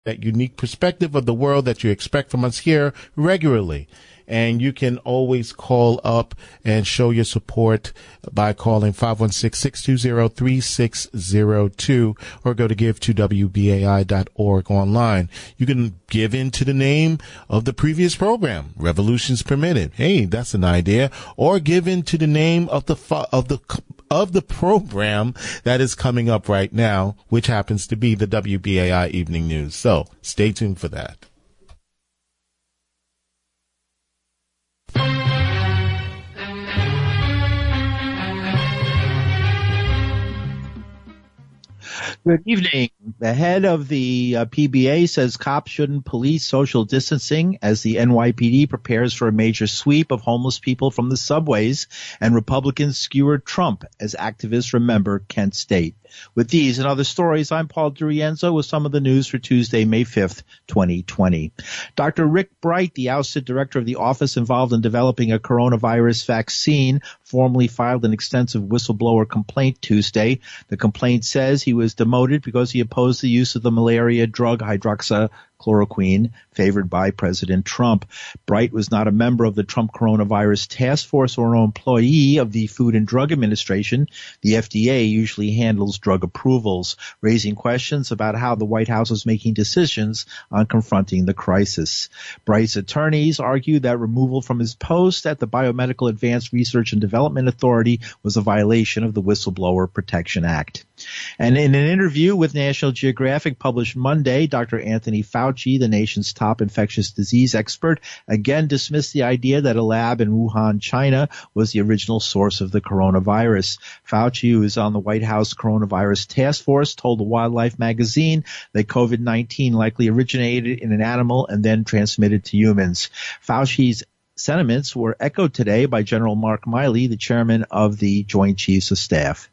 that unique perspective of the world that you expect from us here regularly. And you can always call up and show your support by calling 516-620-3602 or go to give2wbai.org online. You can give into the name of the previous program, Revolutions Permitted. Hey, that's an idea. Or give into the name of the program that is coming up right now, which happens to be the WBAI Evening News. So stay tuned for that. Good evening. The head of the PBA says cops shouldn't police social distancing as the NYPD prepares for a major sweep of homeless people from the subways, and Republicans skewer Trump as activists remember Kent State. With these and other stories, I'm Paul DiRienzo with some of the news for Tuesday, May 5th, 2020. Dr. Rick Bright, the ousted director of the office involved in developing a coronavirus vaccine, formally filed an extensive whistleblower complaint Tuesday. The complaint says he was demoted because he opposed the use of the malaria drug hydroxychloroquine favored by President Trump. Bright was not a member of the Trump Coronavirus Task Force or an employee of the Food and Drug Administration. The FDA usually handles drug approvals, raising questions about how the White House is making decisions on confronting the crisis. Bright's attorneys argue that removal from his post at the Biomedical Advanced Research and Development Authority was a violation of the Whistleblower Protection Act. And in an interview with National Geographic published Monday, Dr. Anthony Fauci, the nation's top infectious disease expert, again dismissed the idea that a lab in Wuhan, China, was the original source of the coronavirus. Fauci, who is on the White House Coronavirus Task Force, told the Wildlife magazine that COVID-19 likely originated in an animal and then transmitted to humans. Fauci's sentiments were echoed today by General Mark Milley, the chairman of the Joint Chiefs of Staff.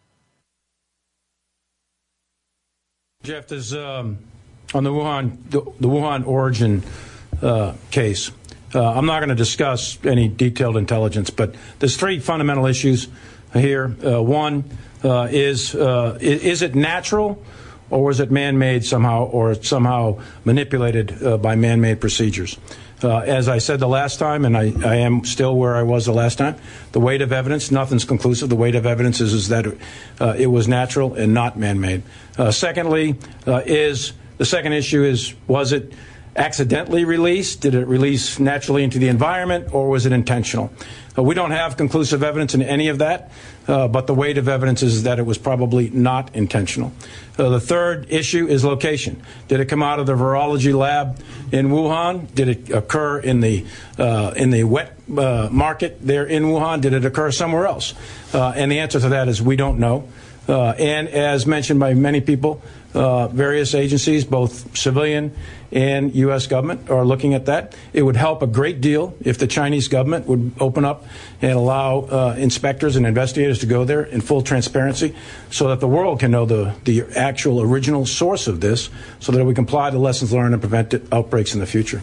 Jeff, there's on the Wuhan origin case. I'm not going to discuss any detailed intelligence, but there's three fundamental issues here. One is it natural, or was it man-made somehow, or somehow manipulated by man-made procedures? As I said the last time, and I am still where I was the last time, the weight of evidence, nothing's conclusive. The weight of evidence is that it was natural and not man-made. Secondly, the second issue is, was it accidentally released? Did it release naturally into the environment, or was it intentional? We don't have conclusive evidence in any of that, but the weight of evidence is that it was probably not intentional. The third issue is location. Did it come out of the virology lab in Wuhan? Did it occur in the wet market there in Wuhan? Did it occur somewhere else? And the answer to that is we don't know. And as mentioned by many people, various agencies, both civilian and U.S. government, are looking at that. It would help a great deal if the Chinese government would open up and allow inspectors and investigators to go there in full transparency so that the world can know the actual original source of this, so that we can apply the lessons learned and prevent outbreaks in the future.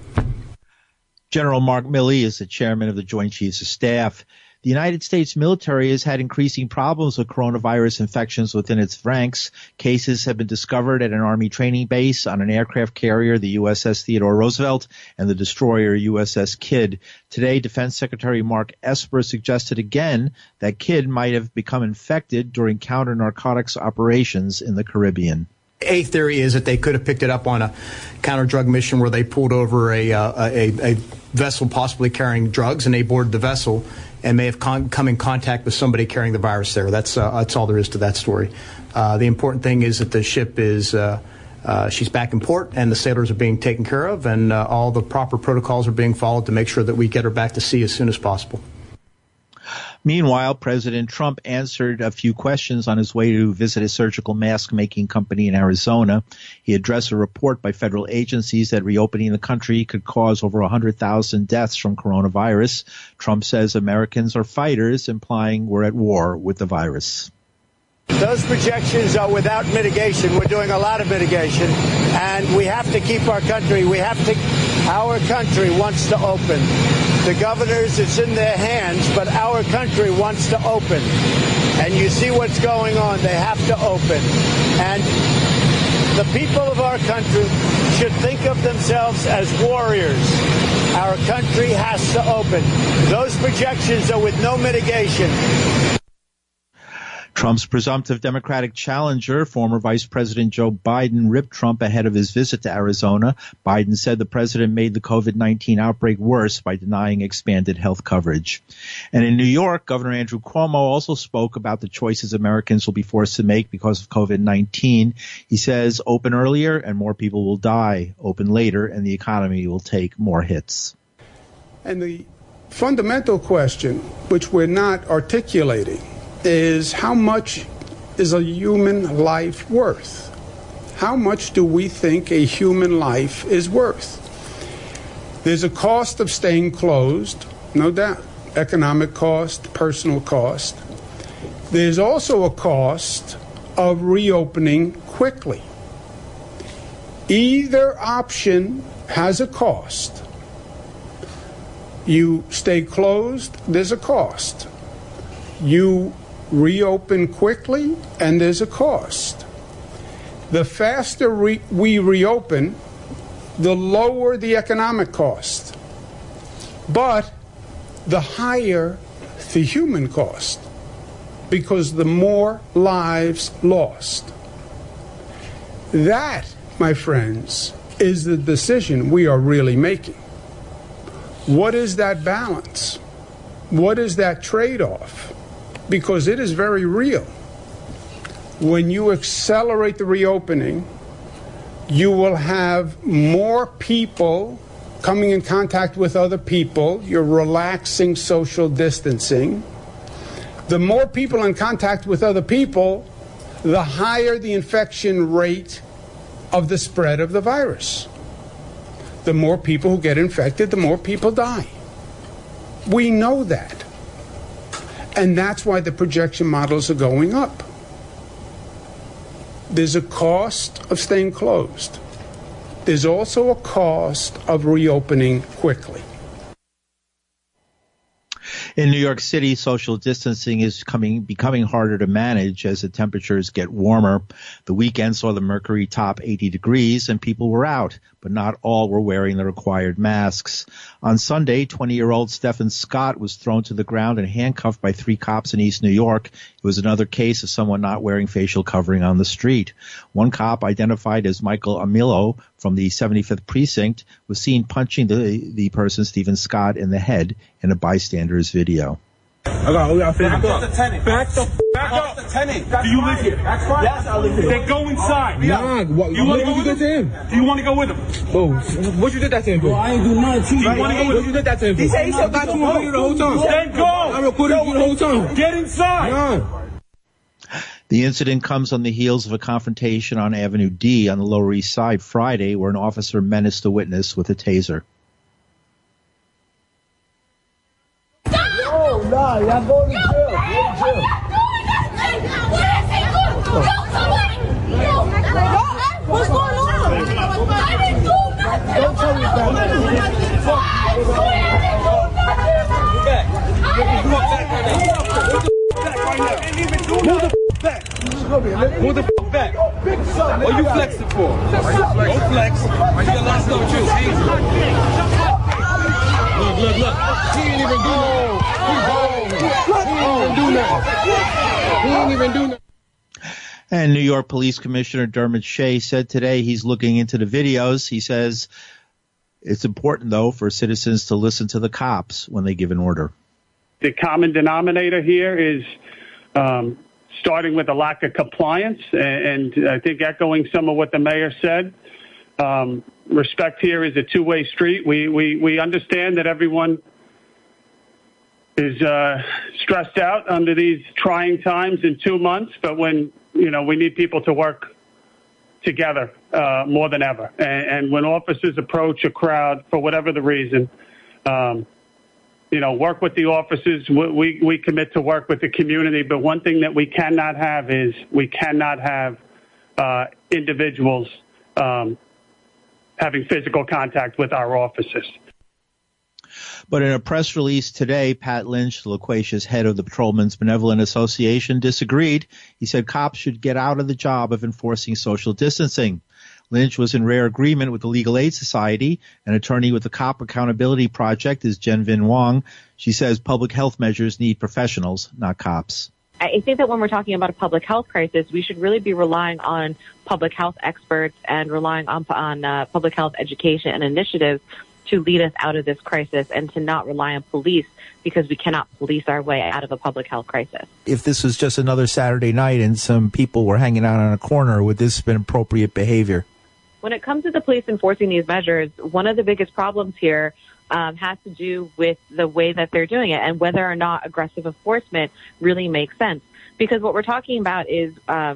General Mark Milley is the chairman of the Joint Chiefs of Staff. The United States military has had increasing problems with coronavirus infections within its ranks. Cases have been discovered at an Army training base, on an aircraft carrier, the USS Theodore Roosevelt, and the destroyer USS Kidd. Today, Defense Secretary Mark Esper suggested again that Kidd might have become infected during counter-narcotics operations in the Caribbean. A theory is that they could have picked it up on a counter-drug mission where they pulled over a vessel possibly carrying drugs, and they boarded the vessel and may have come in contact with somebody carrying the virus there. That's all there is to that story. The important thing is that the ship is she's back in port, and the sailors are being taken care of, and all the proper protocols are being followed to make sure that we get her back to sea as soon as possible. Meanwhile, President Trump answered a few questions on his way to visit a surgical mask-making company in Arizona. He addressed a report by federal agencies that reopening the country could cause over 100,000 deaths from coronavirus. Trump says Americans are fighters, implying we're at war with the virus. Those projections are without mitigation. We're doing a lot of mitigation, and we have to keep our country. Our country wants to open. The governors, it's in their hands, but our country wants to open. And you see what's going on. They have to open. And The people of our country should think of themselves as warriors. Our country has to open. Those projections are with no mitigation. Trump's presumptive Democratic challenger, former Vice President Joe Biden, ripped Trump ahead of his visit to Arizona. Biden said the president made the COVID-19 outbreak worse by denying expanded health coverage. And in New York, Governor Andrew Cuomo also spoke about the choices Americans will be forced to make because of COVID-19. He says open earlier and more people will die. Open later and the economy will take more hits. And the fundamental question, which we're not articulating, is how much is a human life worth? How much do we think a human life is worth? There's a cost of staying closed, no doubt. Economic cost, personal cost. There's also a cost of reopening quickly. Either option has a cost. You stay closed, there's a cost. You reopen quickly, and there's a cost. The faster we reopen, the lower the economic cost, but the higher the human cost, because the more lives lost. That, my friends, is the decision we are really making. What is that balance? What is that trade-off? Because it is very real. When you accelerate the reopening, you will have more people coming in contact with other people. You're relaxing social distancing. The more people in contact with other people, the higher the infection rate of the spread of the virus. The more people who get infected, the more people die. We know that. And that's why the projection models are going up. There's a cost of staying closed. There's also a cost of reopening quickly. In New York City, social distancing is becoming harder to manage as the temperatures get warmer. The weekend saw the mercury top 80 degrees and people were out, but not all were wearing the required masks. On Sunday, 20-year-old Stephen Scott was thrown to the ground and handcuffed by 3 cops in East New York. It was another case of someone not wearing facial covering on the street. One cop, identified as Michael Amilo from the 75th Precinct, was seen punching the person, Stephen Scott, in the head in a bystander's video. Back up the tenant. Do you live here? Yes, I live here. Then go inside. Nah, what you want to go with him? Do you want to go with him? Oh, what you did that to him, bro? I ain't do nothing. Do you want to go with him? What you did that to him, bro? He said I got you on video the whole time. Then go. I recorded you the whole time. Get inside. Nah. The incident comes on the heels of a confrontation on Avenue D on the Lower East Side Friday, where an officer menaced a witness with a taser. Oh, nah, y'all go to jail. What's going on? I didn't do nothing. Don't tell me that. Move the f back. What are you flexing for? Don't flex. You lost no juice. Look. He ain't even do nothing. He ain't even do nothing. And New York Police Commissioner Dermot Shea said today he's looking into the videos. He says it's important, though, for citizens to listen to the cops when they give an order. The common denominator here is starting with a lack of compliance, and I think echoing some of what the mayor said. Respect here is a two-way street. We understand that everyone is stressed out under these trying times in 2 months, but when we need people to work together more than ever. And when officers approach a crowd for whatever the reason, work with the officers. We commit to work with the community. But one thing that we cannot have is individuals having physical contact with our officers. But in a press release today, Pat Lynch, the loquacious head of the Patrolmen's Benevolent Association, disagreed. He said cops should get out of the job of enforcing social distancing. Lynch was in rare agreement with the Legal Aid Society. An attorney with the Cop Accountability Project is Jen Vin Wong. She says public health measures need professionals, not cops. I think that when we're talking about a public health crisis, we should really be relying on public health experts and relying on public health education and initiatives to lead us out of this crisis, and to not rely on police, because we cannot police our way out of a public health crisis. If this was just another Saturday night and some people were hanging out on a corner, would this have been appropriate behavior? When it comes to the police enforcing these measures, one of the biggest problems here has to do with the way that they're doing it and whether or not aggressive enforcement really makes sense. Because what we're talking about is,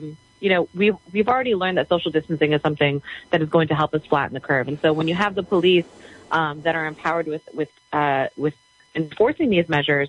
we've already learned that social distancing is something that is going to help us flatten the curve. And so when you have the police that are empowered with enforcing these measures,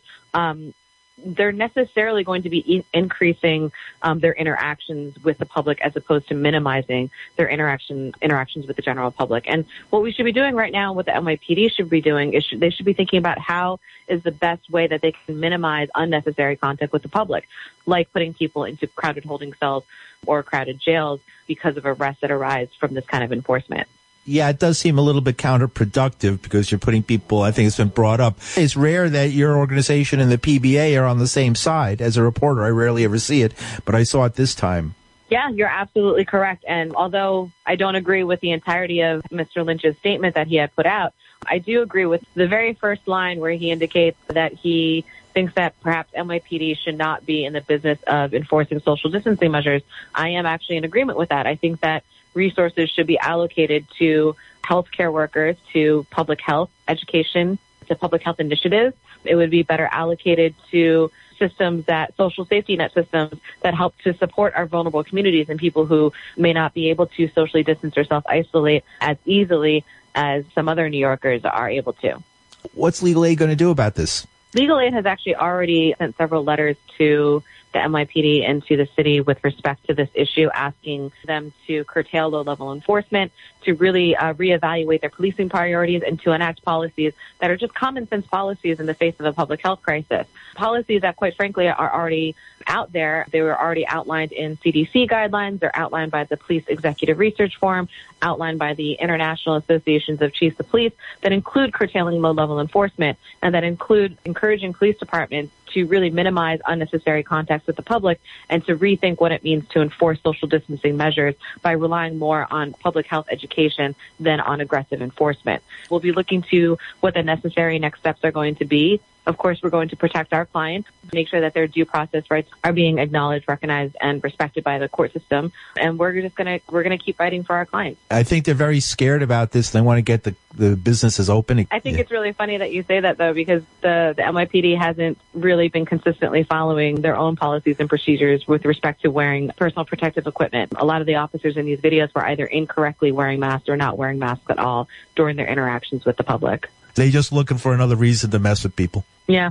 they're necessarily going to be increasing their interactions with the public as opposed to minimizing their interactions with the general public. And what we should be doing right now, what the NYPD should be doing, is they should be thinking about how is the best way that they can minimize unnecessary contact with the public, like putting people into crowded holding cells or crowded jails because of arrests that arise from this kind of enforcement. Yeah, it does seem a little bit counterproductive because you're putting people, I think it's been brought up. It's rare that your organization and the PBA are on the same side. As a reporter, I rarely ever see it, but I saw it this time. Yeah, you're absolutely correct. And although I don't agree with the entirety of Mr. Lynch's statement that he had put out, I do agree with the very first line where he indicates that he thinks that perhaps NYPD should not be in the business of enforcing social distancing measures. I am actually in agreement with that. I think that resources should be allocated to healthcare workers, to public health education, to public health initiatives. It would be better allocated to systems social safety net systems that help to support our vulnerable communities and people who may not be able to socially distance or self-isolate as easily as some other New Yorkers are able to. What's Legal Aid going to do about this? Legal Aid has actually already sent several letters to the NYPD and to the city with respect to this issue, asking them to curtail low-level enforcement, to really reevaluate their policing priorities, and to enact policies that are just common-sense policies in the face of a public health crisis. Policies that, quite frankly, are already out there. They were already outlined in CDC guidelines. They're outlined by the Police Executive Research Forum, outlined by the International Associations of Chiefs of Police, that include curtailing low-level enforcement and that include encouraging police departments to really minimize unnecessary contacts with the public and to rethink what it means to enforce social distancing measures by relying more on public health education than on aggressive enforcement. We'll be looking to what the necessary next steps are going to be. Of course, we're going to protect our clients, make sure that their due process rights are being acknowledged, recognized, and respected by the court system. And we're gonna keep fighting for our clients. I think they're very scared about this. They want to get the businesses open. I think it's really funny that you say that, though, because the NYPD hasn't really been consistently following their own policies and procedures with respect to wearing personal protective equipment. A lot of the officers in these videos were either incorrectly wearing masks or not wearing masks at all during their interactions with the public. They're just looking for another reason to mess with people. Yeah.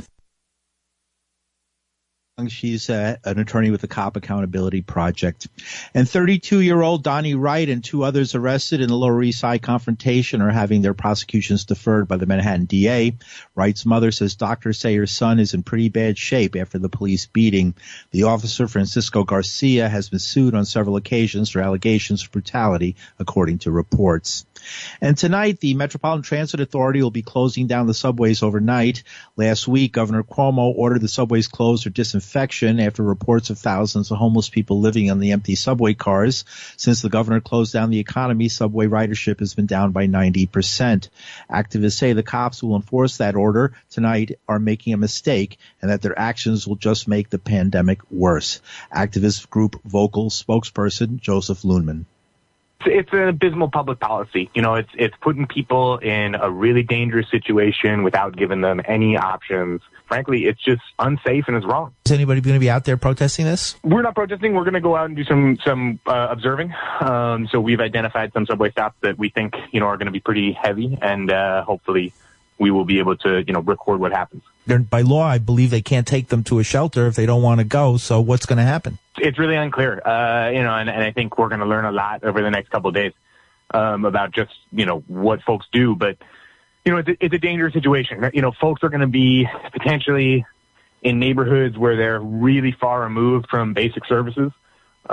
She's an attorney with the Cop Accountability Project. And 32-year-old Donnie Wright and two others arrested in the Lower East Side confrontation are having their prosecutions deferred by the Manhattan DA. Wright's mother says doctors say her son is in pretty bad shape after the police beating. The officer, Francisco Garcia, has been sued on several occasions for allegations of brutality, according to reports. And tonight, the Metropolitan Transit Authority will be closing down the subways overnight. Last week, Governor Cuomo ordered the subways closed for disinfection after reports of thousands of homeless people living on the empty subway cars. Since the governor closed down the economy, subway ridership has been down by 90%. Activists say the cops who will enforce that order tonight are making a mistake and that their actions will just make the pandemic worse. Activist group Vocal spokesperson Joseph Loonman. It's an abysmal public policy. You know, it's putting people in a really dangerous situation without giving them any options. Frankly, it's just unsafe and it's wrong. Is anybody going to be out there protesting this? We're not protesting. We're going to go out and do some observing. So we've identified some subway stops that we think, are going to be pretty heavy, and hopefully we will be able to, record what happens. By law, I believe they can't take them to a shelter if they don't want to go. So what's going to happen? It's really unclear, and I think we're going to learn a lot over the next couple of days about just, what folks do. But, it's a dangerous situation. Folks are going to be potentially in neighborhoods where they're really far removed from basic services. They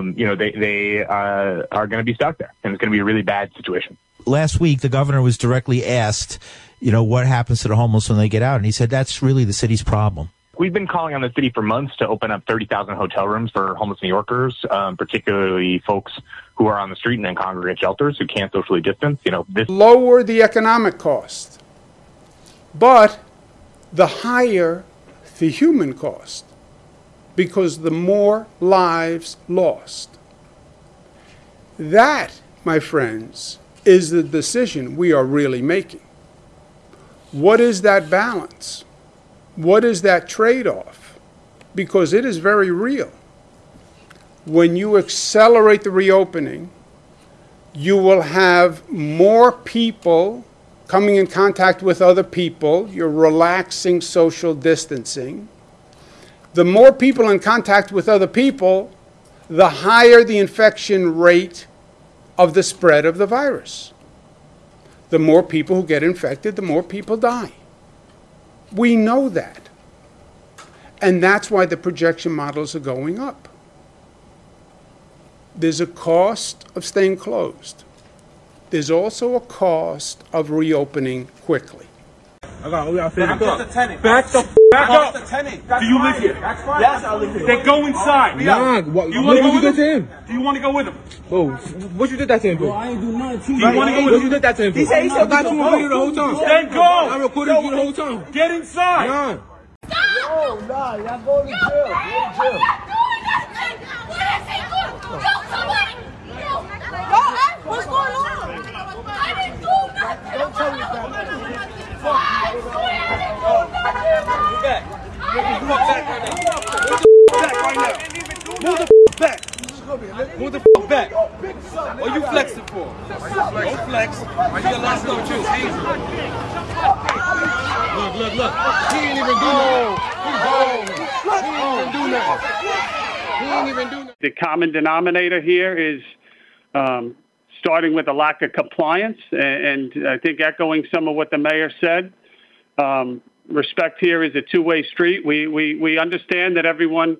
are going to be stuck there, and it's going to be a really bad situation. Last week, the governor was directly asked, what happens to the homeless when they get out, and he said that's really the city's problem. We've been calling on the city for months to open up 30,000 hotel rooms for homeless New Yorkers, particularly folks who are on the street and in congregate shelters who can't socially distance. Lower the economic cost, but the higher the human cost, because the more lives lost. That, my friends, is the decision we are really making. What is that balance? What is that trade-off? Because it is very real. When you accelerate the reopening, you will have more people coming in contact with other people. You're relaxing social distancing. The more people in contact with other people, the higher the infection rate of the spread of the virus. The more people who get infected, the more people die. We know that. And that's why the projection models are going up. There's a cost of staying closed. There's also a cost of reopening quickly. Back the tenant. Back up. The tenant. Do you live here? That's fine. Yes, I live here. Then go inside. Nah, what you want to go with him? Do you want to go with him? Oh, what you did that to him, bro? I ain't do nothing. Do you want to go with him? What you did that to him, bro? He said he said got you recording you the whole time. Then go. I recorded you the whole time. Get inside. Nah. Yo, nah, y'all going to jail. What's going on? I didn't do nothing. Don't tell me that. Move the back. What you flexing for? Don't flex. Why you last no truth? Look. He ain't even do nothing. The common denominator here is starting with a lack of compliance, and I think echoing some of what the mayor said. Respect here is a two-way street. We understand that everyone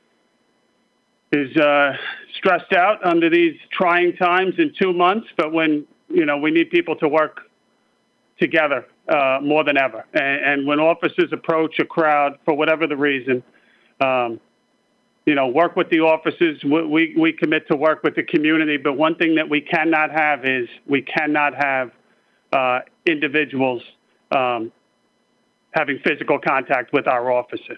is stressed out under these trying times in 2 months, but when we need people to work together more than ever, and when officers approach a crowd for whatever the reason, work with the officers. We commit to work with the community, but one thing that we cannot have is individuals having physical contact with our officers.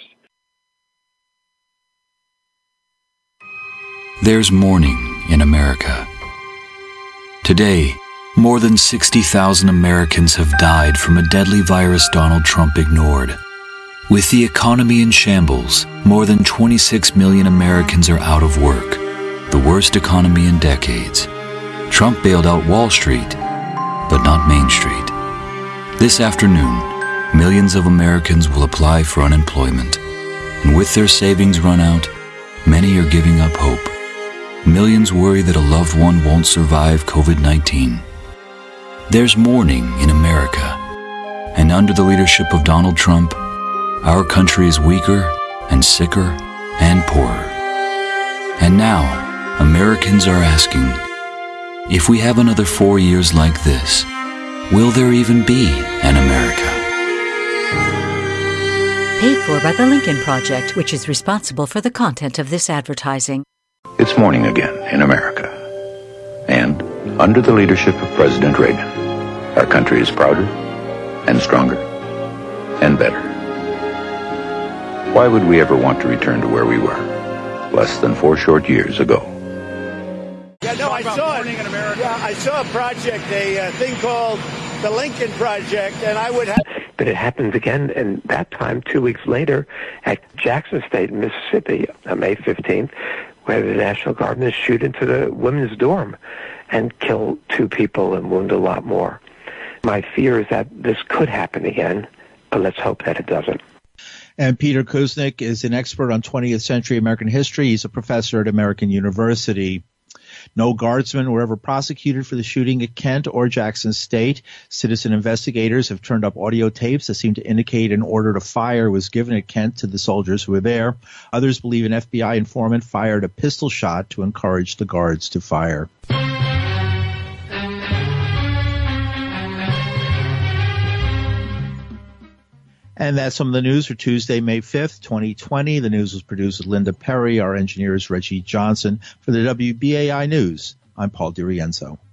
There's mourning in America. Today, more than 60,000 Americans have died from a deadly virus Donald Trump ignored. With the economy in shambles, more than 26 million Americans are out of work, the worst economy in decades. Trump bailed out Wall Street, but not Main Street. This afternoon, millions of Americans will apply for unemployment, and with their savings run out, many are giving up hope. Millions worry that a loved one won't survive COVID-19. There's mourning in America, and under the leadership of Donald Trump, our country is weaker and sicker and poorer. And now, Americans are asking, if we have another 4 years like this, will there even be an America? Paid for by the Lincoln Project, which is responsible for the content of this advertising. It's morning again in America. And under the leadership of President Reagan, our country is prouder and stronger and better. Why would we ever want to return to where we were less than 4 short years ago? Yeah, no, I saw it. Yeah, I saw a project, a thing called the Lincoln Project, and I would have... But it happened again, and that time 2 weeks later at Jackson State, Mississippi, on May 15th, where the National Guardsmen shoot into the women's dorm and kill 2 people and wound a lot more. My fear is that this could happen again, but let's hope that it doesn't. And Peter Kuznick is an expert on 20th century American history. He's a professor at American University. No guardsmen were ever prosecuted for the shooting at Kent or Jackson State. Citizen investigators have turned up audio tapes that seem to indicate an order to fire was given at Kent to the soldiers who were there. Others believe an FBI informant fired a pistol shot to encourage the guards to fire. And that's some of the news for Tuesday, May 5th, 2020. The news was produced with Linda Perry. Our engineer is Reggie Johnson. For the WBAI News, I'm Paul DiRienzo.